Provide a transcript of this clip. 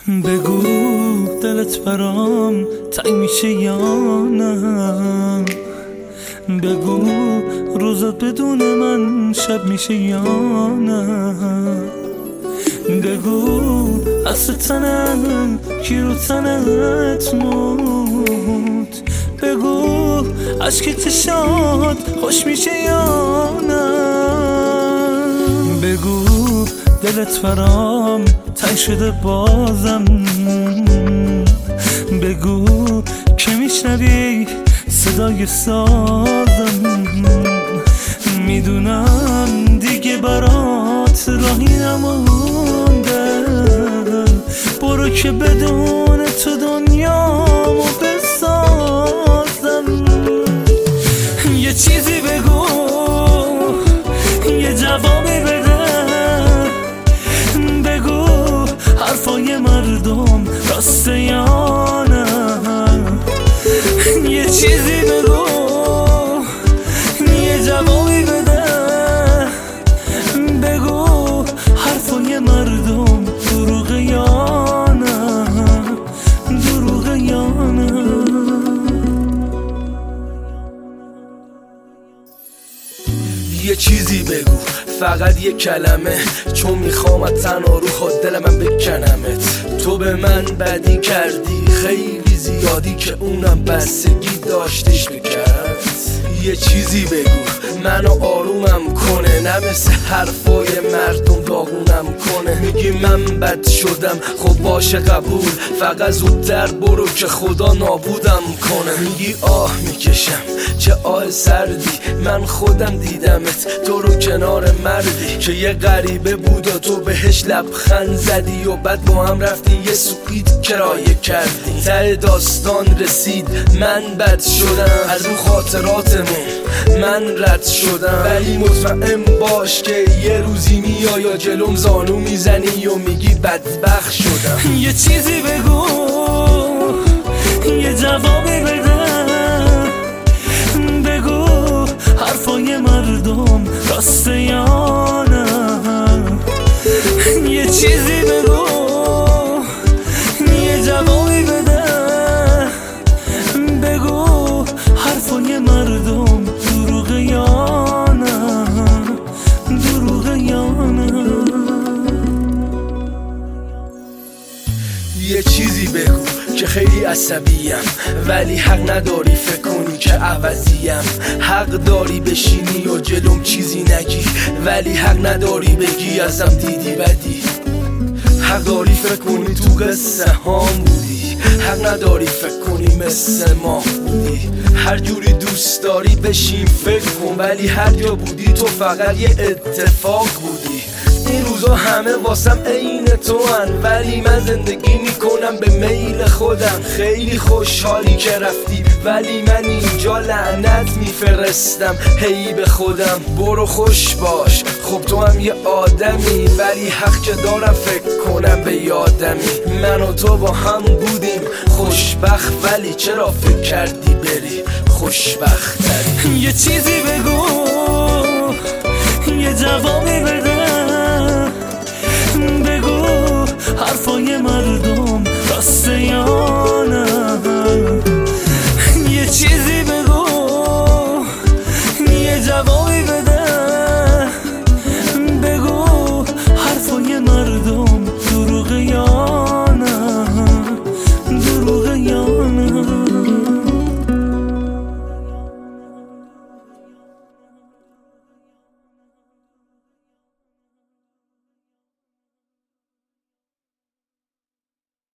بگو دلت برام تنگ میشه یا نه، بگو روزت بدون من شب میشه یا نه، بگو اصل تنم کی رو تنت موت، بگو عشق شاد خوش میشه یا نه، بگو دلت برام تنگ شده بازم، بگو که میشنوی صدای سازم، میدونم دیگه برات راهی نمونده، برو که بدون تو دنیامو بسازم، یه چیزی بگو یه جوابی بده، بگو حرفای مردم راسته یا نه، یه چیزی بگو یه جوابی بده، بگو حرفای مردم دروغه یا نه، دروغه یا نه. یه چیزی بگو فقط یه کلمه، چون میخوام از تنها رو خود دل من بکنمت، تو به من بدی کردی خیلی زیادی که اونم بستگی داشتش بکرد، یه چیزی بگو منو آرومم کنه، نه مثل حرفای مردم داغونم کنه، میگی من بد شدم خب باشه قبول، فقط زودتر برو که خدا نابودم کنه، میگی آه میکشم چه آه سردی، من خودم دیدمت تو رو کنار مردی که یه غریبه بود و تو بهش لبخند زدی و بعد با هم رفتین یه سوئیت کرایه کردی، ته داستان رسید من بد شدم، از اون خاطراتمون من رد شدم، ولی مطمئن باش که یه روزی میای یا جلوم زانو میزنی و میگی بدبخت شدم، یه چیزی بگو یه جوابی بده، بگو حرفای مردم راسته یا نه، یه چیزی بگو یه جوابی بده، بگو حرفای مردم دروغه یا نه، دروغه یا نه. یه چیزی بگو که خیلی عصبیم ولی حق نداری فکر کنی که عوضیم، حق داری بشینی و جلوم چیزی نگی ولی حق نداری بگی ازم دیدی بدی، حق داری فکر کنی تو قصه هام بودی، حق نداری فکر کنی مثل ما بودی، هر جوری دوست داری بشین فکر کن، ولی هر جا بودی تو فقط یه اتفاق بودی، این روزا همه واسم عین تو هن، ولی من زندگی میکنم به میل خودم، خیلی خوشحالی که رفتی ولی من اینجا لعنت میفرستم هی به خودم، برو خوش باش خب تو هم یه آدمی، ولی حق که دارم فکر کنم به یادمی، من و تو با هم بودیم خوشبخت، ولی چرا فکر کردی بری خوشبخت تری، یه چیزی بگو یه جوابی بده،